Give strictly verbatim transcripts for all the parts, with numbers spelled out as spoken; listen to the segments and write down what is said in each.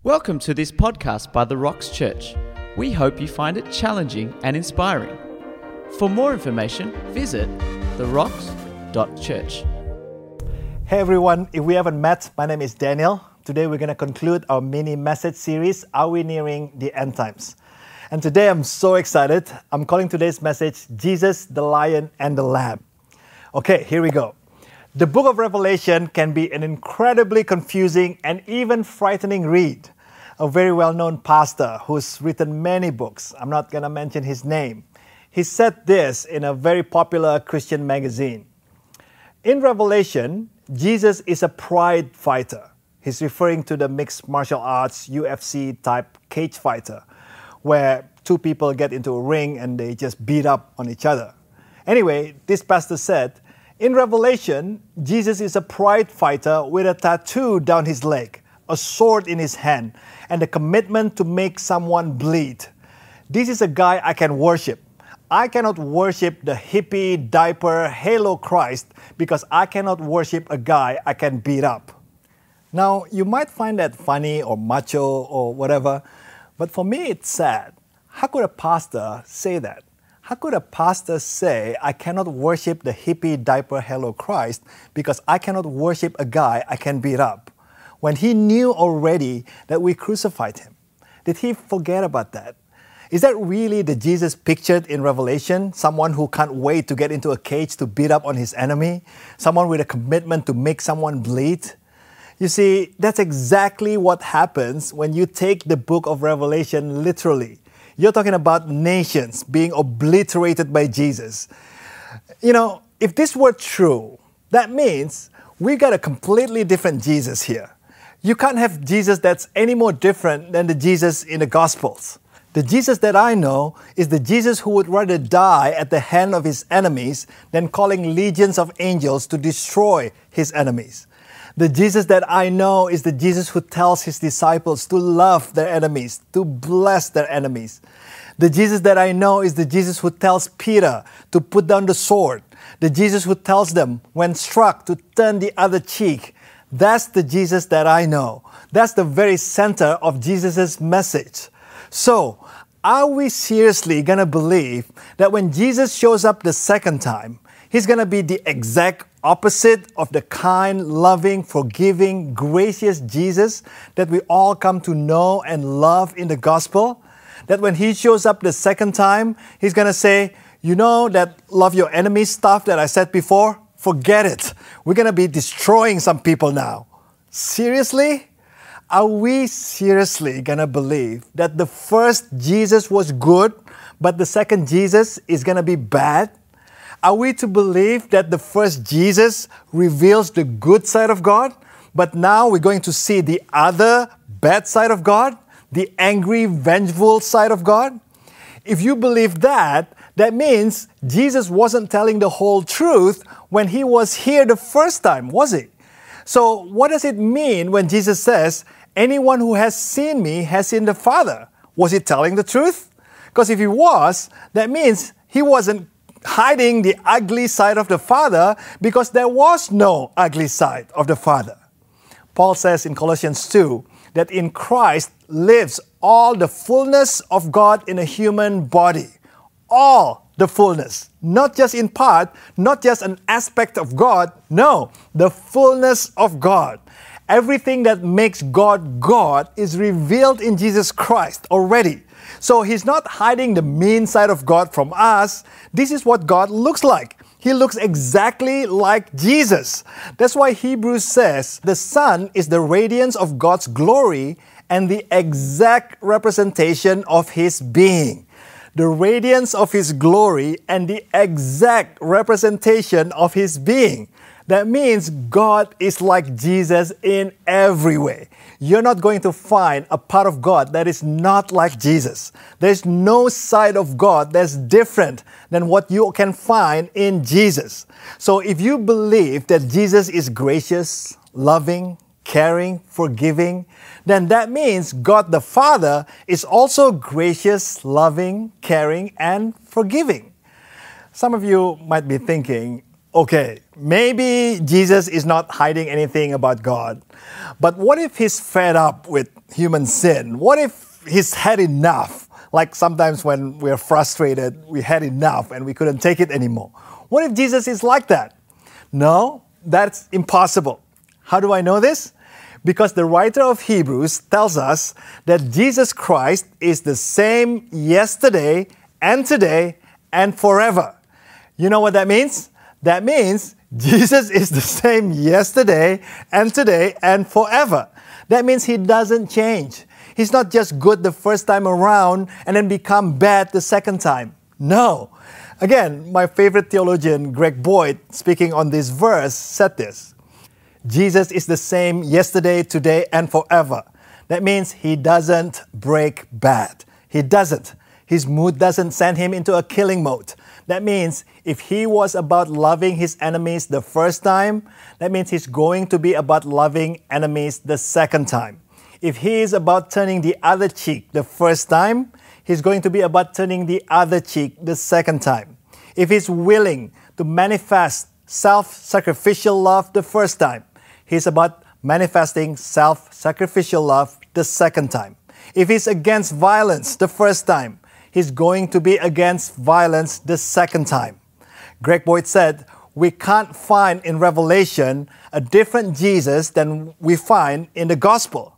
Welcome to this podcast by The Rocks Church. We hope you find it challenging and inspiring. For more information, visit the rocks dot church. Hey everyone, if we haven't met, my name is Daniel. Today we're going to conclude our mini message series, Are We Nearing the End Times? And today I'm so excited. I'm calling today's message, Jesus, the Lion and the Lamb. Okay, here we go. The book of Revelation can be an incredibly confusing and even frightening read. A very well-known pastor who's written many books, I'm not going to mention his name, he said this in a very popular Christian magazine. In Revelation, Jesus is a pride fighter. He's referring to the mixed martial arts, U F C type cage fighter, where two people get into a ring and they just beat up on each other. Anyway, this pastor said, in Revelation, Jesus is a pride fighter with a tattoo down his leg, a sword in his hand, and a commitment to make someone bleed. This is a guy I can worship. I cannot worship the hippie, diaper, halo Christ because I cannot worship a guy I can beat up. Now, you might find that funny or macho or whatever, but for me it's sad. How could a pastor say that? How could a pastor say, I cannot worship the hippie, diaper, halo Christ because I cannot worship a guy I can beat up? When he knew already that we crucified him. Did he forget about that? Is that really the Jesus pictured in Revelation? Someone who can't wait to get into a cage to beat up on his enemy? Someone with a commitment to make someone bleed? You see, that's exactly what happens when you take the book of Revelation literally. You're talking about nations being obliterated by Jesus. You know, if this were true, that means we got a completely different Jesus here. You can't have Jesus that's any more different than the Jesus in the Gospels. The Jesus that I know is the Jesus who would rather die at the hand of his enemies than calling legions of angels to destroy his enemies. The Jesus that I know is the Jesus who tells his disciples to love their enemies, to bless their enemies. The Jesus that I know is the Jesus who tells Peter to put down the sword. The Jesus who tells them, when struck, to turn the other cheek. That's the Jesus that I know. That's the very center of Jesus' message. So, are we seriously going to believe that when Jesus shows up the second time, he's going to be the exact opposite of the kind, loving, forgiving, gracious Jesus that we all come to know and love in the gospel? That when he shows up the second time, he's going to say, you know that love your enemies stuff that I said before? Forget it. We're going to be destroying some people now. Seriously? Are we seriously going to believe that the first Jesus was good, but the second Jesus is going to be bad? Are we to believe that the first Jesus reveals the good side of God, but now we're going to see the other bad side of God, the angry, vengeful side of God? If you believe that, that means Jesus wasn't telling the whole truth when he was here the first time, was he? So what does it mean when Jesus says, anyone who has seen me has seen the Father? Was he telling the truth? Because if he was, that means he wasn't hiding the ugly side of the Father because there was no ugly side of the Father. Paul says in Colossians two that in Christ lives all the fullness of God in a human body. All the fullness, not just in part, not just an aspect of God, no, the fullness of God. Everything that makes God God is revealed in Jesus Christ already. So he's not hiding the mean side of God from us. This is what God looks like. He looks exactly like Jesus. That's why Hebrews says the Son is the radiance of God's glory and the exact representation of his being. The radiance of his glory and the exact representation of his being. That means God is like Jesus in every way. You're not going to find a part of God that is not like Jesus. There's no side of God that's different than what you can find in Jesus. So if you believe that Jesus is gracious, loving, caring, forgiving, then that means God the Father is also gracious, loving, caring, and forgiving. Some of you might be thinking, okay, maybe Jesus is not hiding anything about God, but what if he's fed up with human sin? What if he's had enough? Like sometimes when we're frustrated, we had enough and we couldn't take it anymore. What if Jesus is like that? No, that's impossible. How do I know this? Because the writer of Hebrews tells us that Jesus Christ is the same yesterday and today and forever. You know what that means? That means Jesus is the same yesterday and today and forever. That means he doesn't change. He's not just good the first time around and then become bad the second time. No. Again, my favorite theologian, Greg Boyd, speaking on this verse, said this: Jesus is the same yesterday, today, and forever. That means he doesn't break bad. He doesn't. His mood doesn't send him into a killing mode. That means if he was about loving his enemies the first time, that means he's going to be about loving enemies the second time. If he is about turning the other cheek the first time, he's going to be about turning the other cheek the second time. If he's willing to manifest self-sacrificial love the first time, he's about manifesting self-sacrificial love the second time. If he's against violence the first time, he's going to be against violence the second time. Greg Boyd said, we can't find in Revelation a different Jesus than we find in the gospel.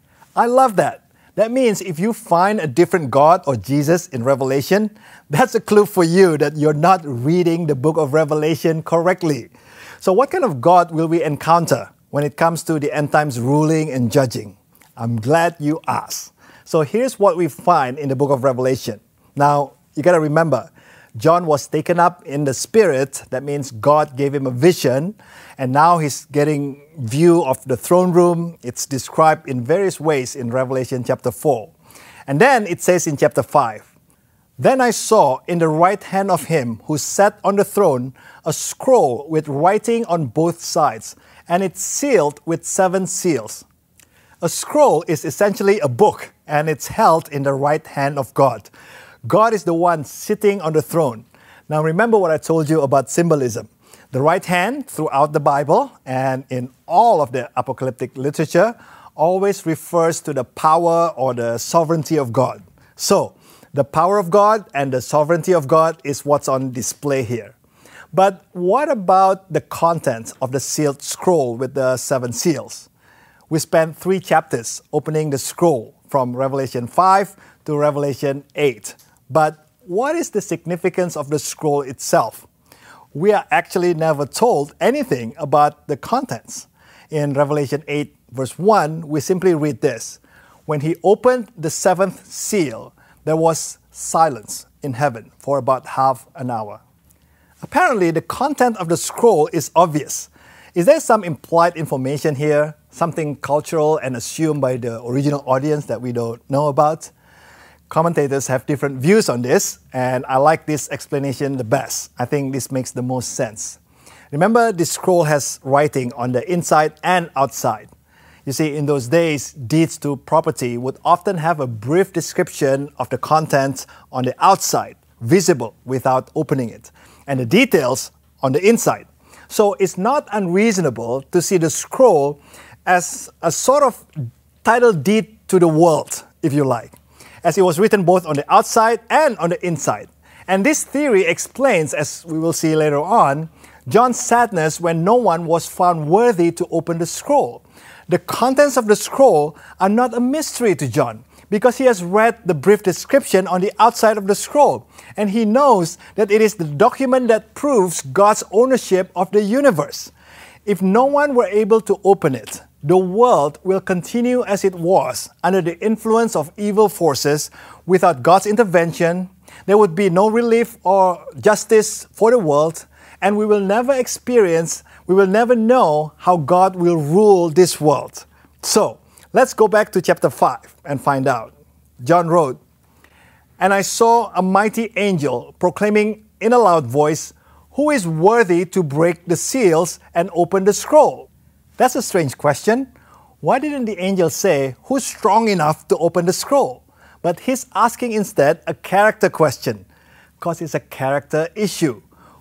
I love that. That means if you find a different God or Jesus in Revelation, that's a clue for you that you're not reading the book of Revelation correctly. So what kind of God will we encounter when it comes to the end times ruling and judging? I'm glad you asked. So here's what we find in the book of Revelation. Now, you got to remember, John was taken up in the Spirit. That means God gave him a vision. And now he's getting view of the throne room. It's described in various ways in Revelation chapter four. And then it says in chapter five, then I saw in the right hand of him who sat on the throne a scroll with writing on both sides, and it's sealed with seven seals. A scroll is essentially a book, and it's held in the right hand of God. God is the one sitting on the throne. Now remember what I told you about symbolism. The right hand throughout the Bible and in all of the apocalyptic literature always refers to the power or the sovereignty of God. So, the power of God and the sovereignty of God is what's on display here. But what about the content of the sealed scroll with the seven seals? We spent three chapters opening the scroll from Revelation five to Revelation eight. But what is the significance of the scroll itself? We are actually never told anything about the contents. In Revelation eight, verse one, we simply read this: when he opened the seventh seal, there was silence in heaven for about half an hour. Apparently, the content of the scroll is obvious. Is there some implied information here, something cultural and assumed by the original audience that we don't know about? Commentators have different views on this, and I like this explanation the best. I think this makes the most sense. Remember, this scroll has writing on the inside and outside. You see, in those days, deeds to property would often have a brief description of the content on the outside, visible without opening it, and the details on the inside. So it's not unreasonable to see the scroll as a sort of title deed to the world, if you like, as it was written both on the outside and on the inside. And this theory explains, as we will see later on, John's sadness when no one was found worthy to open the scroll. The contents of the scroll are not a mystery to John because he has read the brief description on the outside of the scroll, and he knows that it is the document that proves God's ownership of the universe. If no one were able to open it, the world will continue as it was under the influence of evil forces without God's intervention. There would be no relief or justice for the world, and we will never experience, we will never know how God will rule this world. So, let's go back to chapter five and find out. John wrote, "And I saw a mighty angel proclaiming in a loud voice, 'Who is worthy to break the seals and open the scroll?'" That's a strange question. Why didn't the angel say, "Who's strong enough to open the scroll?" But he's asking instead a character question, because it's a character issue.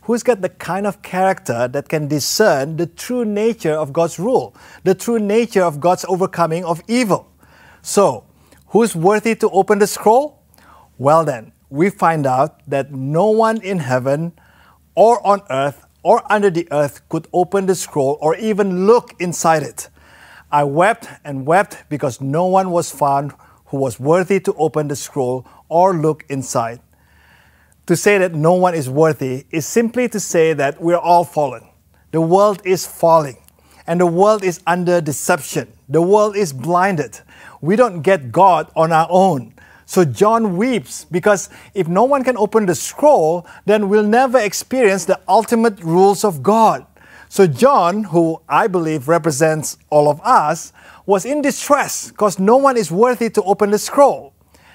who's got the kind of character that can discern the true nature of God's rule, the true nature of God's overcoming of evil. So, who's worthy to open the scroll? Well then, we find out that no one in heaven or on earth or under the earth could open the scroll or even look inside it. I wept and wept because no one was found who was worthy to open the scroll or look inside. To say that no one is worthy is simply to say that we're all fallen. The world is falling, and the world is under deception. The world is blinded. We don't get God on our own. So John weeps because if no one can open the scroll, then we'll never experience the ultimate rules of God. So John, who I believe represents all of us, was in distress because no one is worthy to open the scroll.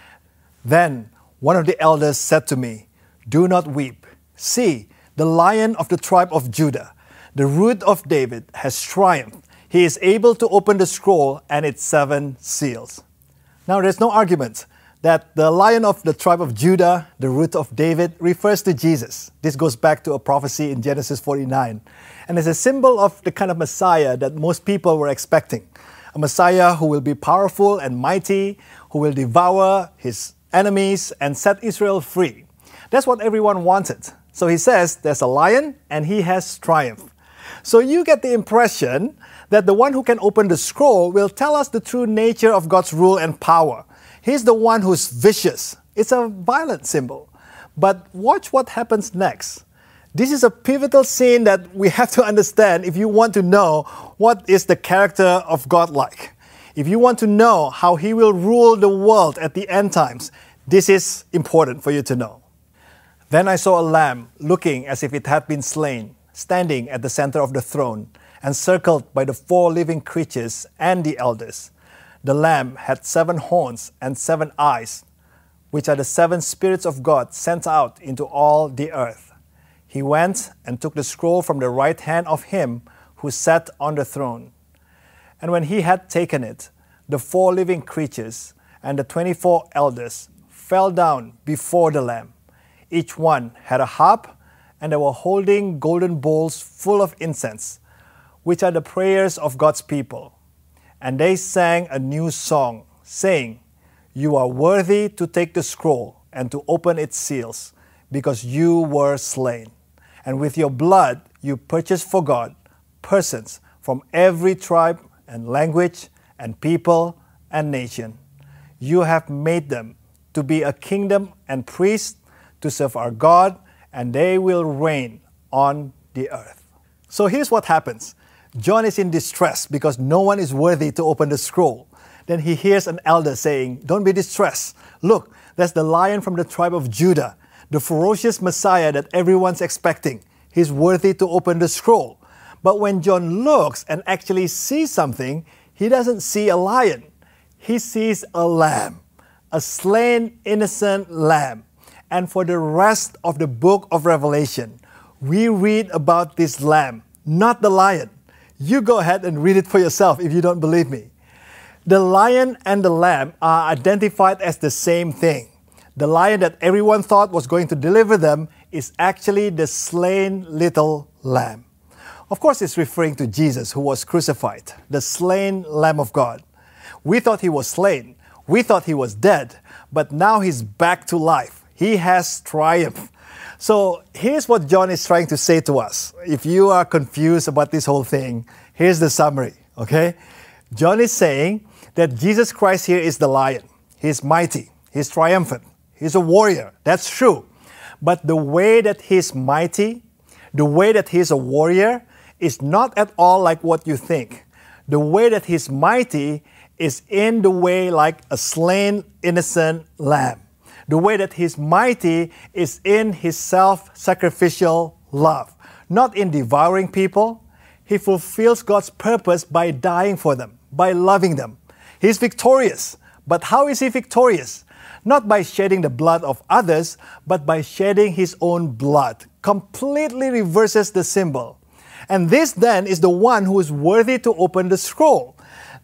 Then one of the elders said to me, "Do not weep. See, the Lion of the tribe of Judah, the Root of David, has triumphed. He is able to open the scroll and its seven seals." Now there's no argument that the Lion of the tribe of Judah, the Root of David, refers to Jesus. This goes back to a prophecy in Genesis forty-nine. And is a symbol of the kind of Messiah that most people were expecting. A Messiah who will be powerful and mighty, who will devour his enemies and set Israel free. That's what everyone wanted. So he says there's a lion and he has triumph. So you get the impression that the one who can open the scroll will tell us the true nature of God's rule and power. He's the one who's vicious. It's a violent symbol. But watch what happens next. This is a pivotal scene that we have to understand if you want to know what is the character of God like. If you want to know how He will rule the world at the end times, this is important for you to know. Then I saw a lamb looking as if it had been slain, standing at the center of the throne, encircled by the four living creatures and the elders. The lamb had seven horns and seven eyes, which are the seven spirits of God sent out into all the earth. He went and took the scroll from the right hand of him who sat on the throne. And when he had taken it, the four living creatures and the twenty-four elders fell down before the Lamb. Each one had a harp, and they were holding golden bowls full of incense, which are the prayers of God's people. And they sang a new song, saying, "You are worthy to take the scroll and to open its seals, because you were slain. And with your blood you purchased for God persons from every tribe and language and people and nation. You have made them to be a kingdom and priests to serve our God, and they will reign on the earth." So here's what happens. John is in distress because no one is worthy to open the scroll. Then he hears an elder saying, "Don't be distressed. Look, there's the Lion from the tribe of Judah, the ferocious Messiah that everyone's expecting. He's worthy to open the scroll." But when John looks and actually sees something, he doesn't see a lion. He sees a lamb, a slain innocent lamb. And for the rest of the book of Revelation, we read about this lamb, not the lion. You go ahead and read it for yourself if you don't believe me. The lion and the lamb are identified as the same thing. The lion that everyone thought was going to deliver them is actually the slain little lamb. Of course, it's referring to Jesus who was crucified, the slain Lamb of God. We thought he was slain. We thought he was dead, but now he's back to life. He has triumphed. So here's what John is trying to say to us. If you are confused about this whole thing, here's the summary, okay? John is saying that Jesus Christ here is the lion. He's mighty. He's triumphant. He's a warrior. That's true. But the way that he's mighty, the way that he's a warrior, is not at all like what you think. The way that he's mighty is in the way like a slain innocent lamb. The way that he's mighty is in his self-sacrificial love, not in devouring people. He fulfills God's purpose by dying for them, by loving them. He's victorious. But how is he victorious? Not by shedding the blood of others, but by shedding his own blood. Completely reverses the symbol. And this then is the one who is worthy to open the scroll.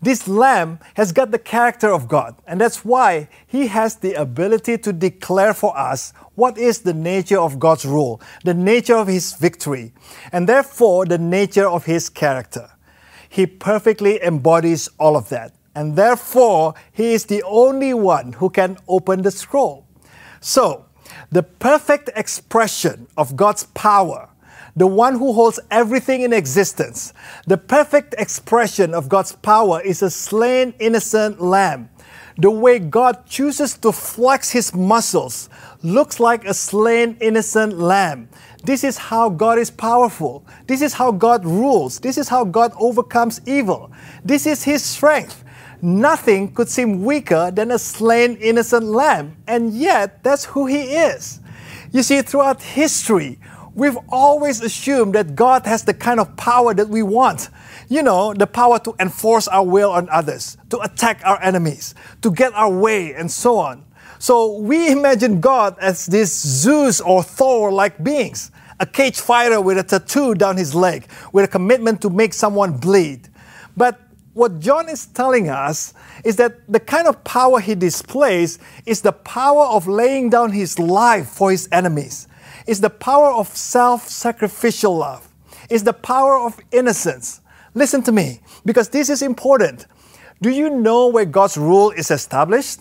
This lamb has got the character of God, and that's why he has the ability to declare for us what is the nature of God's rule, the nature of his victory, and therefore the nature of his character. He perfectly embodies all of that, and therefore he is the only one who can open the scroll. So, the perfect expression of God's power, the one who holds everything in existence, the perfect expression of God's power is a slain innocent lamb. The way God chooses to flex his muscles looks like a slain innocent lamb. This is how God is powerful. This is how God rules. This is how God overcomes evil. This is his strength. Nothing could seem weaker than a slain innocent lamb, and yet that's who he is. You see, throughout history, we've always assumed that God has the kind of power that we want. You know, the power to enforce our will on others, to attack our enemies, to get our way, and so on. So we imagine God as this Zeus or Thor-like beings, a cage fighter with a tattoo down his leg, with a commitment to make someone bleed. But what John is telling us is that the kind of power he displays is the power of laying down his life for his enemies. It's the power of self-sacrificial love. It's the power of innocence. Listen to me, because this is important. Do you know where God's rule is established?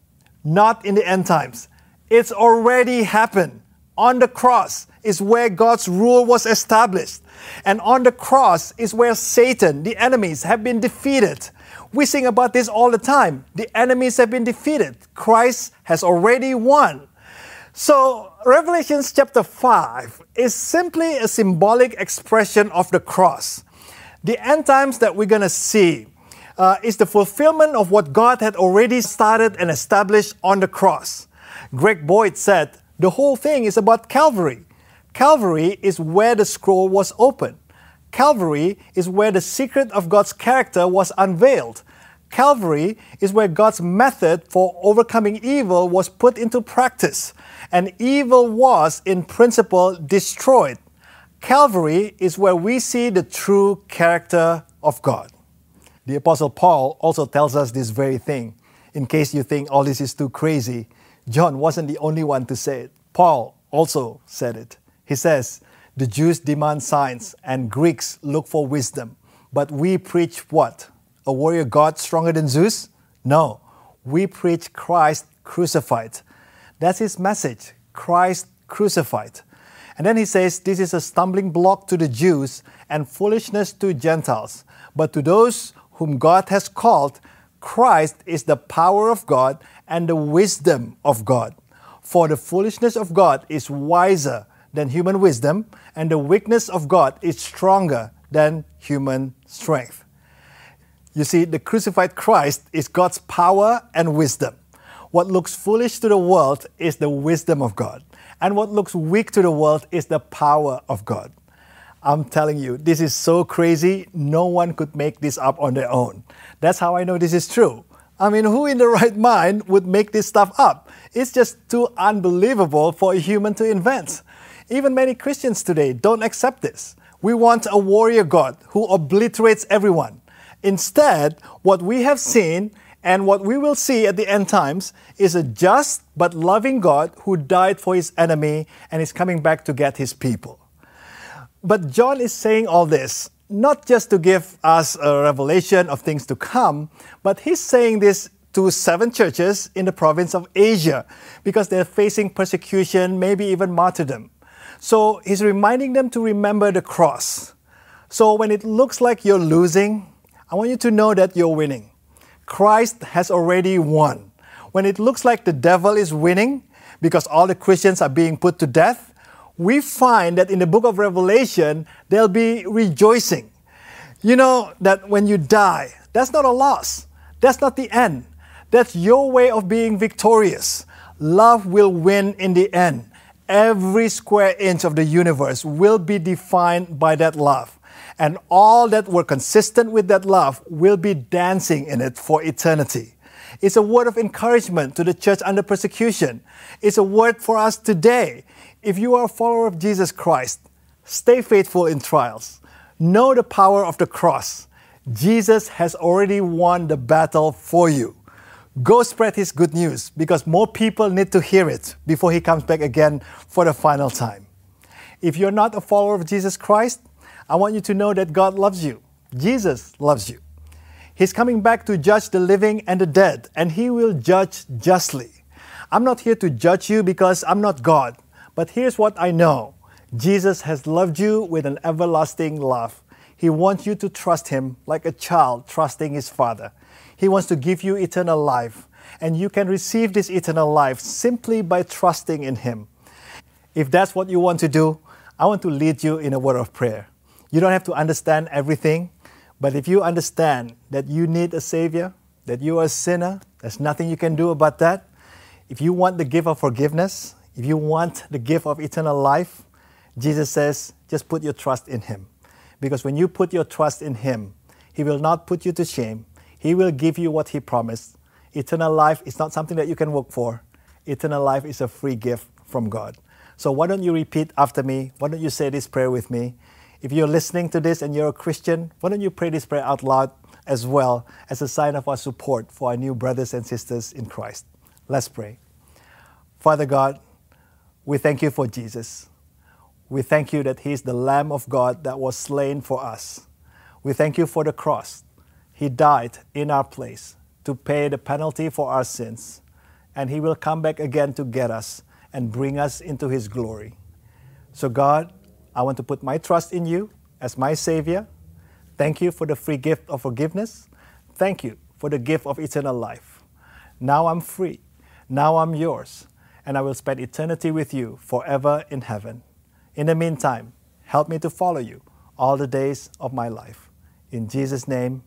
Not in the end times. It's already happened. On the cross is where God's rule was established. And on the cross is where Satan, the enemies, have been defeated. We sing about this all the time. The enemies have been defeated. Christ has already won. So, Revelation chapter five is simply a symbolic expression of the cross. The end times that we're going to see uh, is the fulfillment of what God had already started and established on the cross. Greg Boyd said, the whole thing is about Calvary. Calvary is where the scroll was opened. Calvary is where the secret of God's character was unveiled. Calvary is where God's method for overcoming evil was put into practice, and evil was, in principle, destroyed. Calvary is where we see the true character of God. The Apostle Paul also tells us this very thing. In case you think all this is too crazy, John wasn't the only one to say it. Paul also said it. He says, the Jews demand signs and Greeks look for wisdom. But we preach what? A warrior God stronger than Zeus? No, we preach Christ crucified. That's his message, Christ crucified. And then he says, this is a stumbling block to the Jews and foolishness to Gentiles. But to those whom God has called, Christ is the power of God and the wisdom of God. For the foolishness of God is wiser than human wisdom, and the weakness of God is stronger than human strength. You see, the crucified Christ is God's power and wisdom. What looks foolish to the world is the wisdom of God. And what looks weak to the world is the power of God. I'm telling you, this is so crazy, no one could make this up on their own. That's how I know this is true. I mean, who in the right mind would make this stuff up? It's just too unbelievable for a human to invent. Even many Christians today don't accept this. We want a warrior God who obliterates everyone. Instead, what we have seen and what we will see at the end times is a just but loving God who died for his enemy and is coming back to get his people. But John is saying all this not just to give us a revelation of things to come, but he's saying this to seven churches in the province of Asia because they're facing persecution, maybe even martyrdom. So he's reminding them to remember the cross. So when it looks like you're losing, I want you to know that you're winning. Christ has already won. When it looks like the devil is winning because all the Christians are being put to death, we find that in the book of Revelation, there'll be rejoicing. You know that when you die, that's not a loss. That's not the end. That's your way of being victorious. Love will win in the end. Every square inch of the universe will be defined by that love. And all that were consistent with that love will be dancing in it for eternity. It's a word of encouragement to the church under persecution. It's a word for us today. If you are a follower of Jesus Christ, stay faithful in trials. Know the power of the cross. Jesus has already won the battle for you. Go spread His good news because more people need to hear it before He comes back again for the final time. If you're not a follower of Jesus Christ, I want you to know that God loves you. Jesus loves you. He's coming back to judge the living and the dead, and He will judge justly. I'm not here to judge you because I'm not God, but here's what I know. Jesus has loved you with an everlasting love. He wants you to trust Him like a child trusting his father. He wants to give you eternal life, and you can receive this eternal life simply by trusting in Him. If that's what you want to do, I want to lead you in a word of prayer. You don't have to understand everything, but if you understand that you need a Savior, that you are a sinner, there's nothing you can do about that. If you want the gift of forgiveness, if you want the gift of eternal life, Jesus says, just put your trust in Him. Because when you put your trust in Him, He will not put you to shame. He will give you what He promised. Eternal life is not something that you can work for. Eternal life is a free gift from God. So why don't you repeat after me? Why don't you say this prayer with me? If you're listening to this and you're a Christian, why don't you pray this prayer out loud as well as a sign of our support for our new brothers and sisters in Christ. Let's pray. Father God, we thank You for Jesus. We thank You that He is the Lamb of God that was slain for us. We thank You for the cross. He died in our place to pay the penalty for our sins. And He will come back again to get us and bring us into His glory. So God, I want to put my trust in You as my Savior. Thank You for the free gift of forgiveness. Thank You for the gift of eternal life. Now I'm free. Now I'm Yours. And I will spend eternity with You forever in heaven. In the meantime, help me to follow You all the days of my life. In Jesus' name,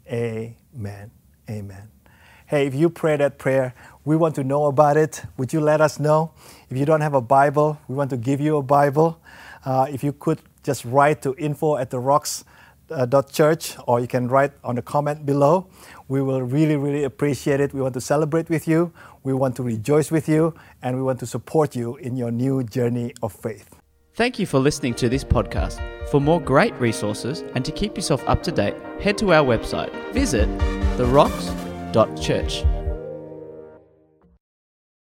amen. Amen. Hey, if you pray that prayer, we want to know about it. Would you let us know? If you don't have a Bible, we want to give you a Bible. Uh, if you could just write to info at the rocks dot church, or you can write on the comment below. We will really, really appreciate it. We want to celebrate with you. We want to rejoice with you. And we want to support you in your new journey of faith. Thank you for listening to this podcast. For more great resources and to keep yourself up to date, head to our website. Visit the rocks dot church.